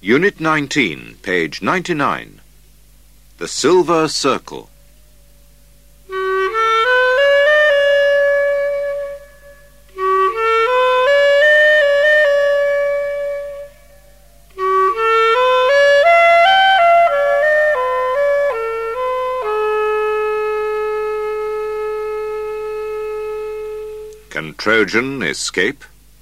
Unit 19, page 99. The Silver Circle. Can Trojan escape?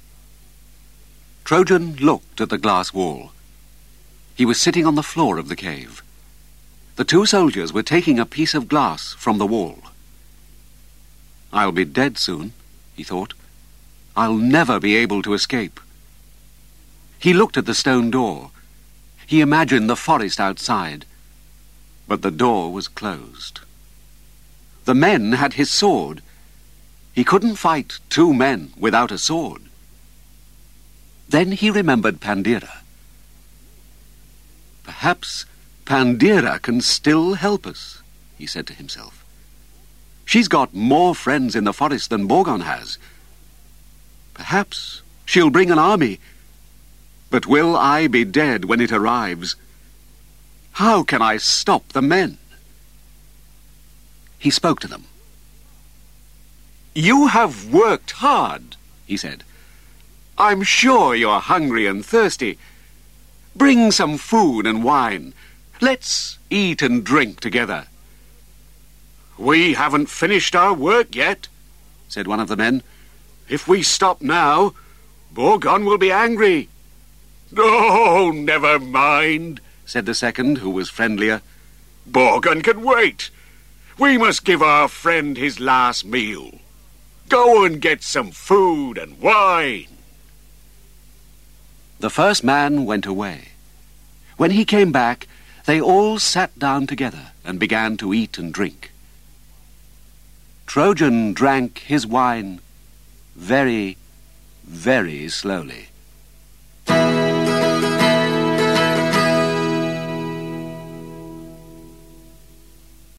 Trojan looked at the glass wall. He was sitting on the floor of the cave. The two soldiers were taking a piece of glass from the wall. I'll be dead soon, he thought. I'll never be able to escape. He looked at the stone door. He imagined the forest outside. But the door was closed. The men had his sword. He couldn't fight two men without a sword. Then he remembered Pandira. Perhaps Pandira can still help us, he said to himself. She's got more friends in the forest than Borgon has. Perhaps she'll bring an army. But will I be dead when it arrives? How can I stop the men? He spoke to them. You have worked hard, he said. I'm sure you're hungry and thirsty. Bring some food and wine. Let's eat and drink together. We haven't finished our work yet, said one of the men. If we stop now, Borgon will be angry. Oh, never mind, said the second, who was friendlier. Borgon can wait. We must give our friend his last meal. Go and get some food and wine. The first man went away. When he came back, they all sat down together and began to eat and drink. Trojan drank his wine very, very slowly.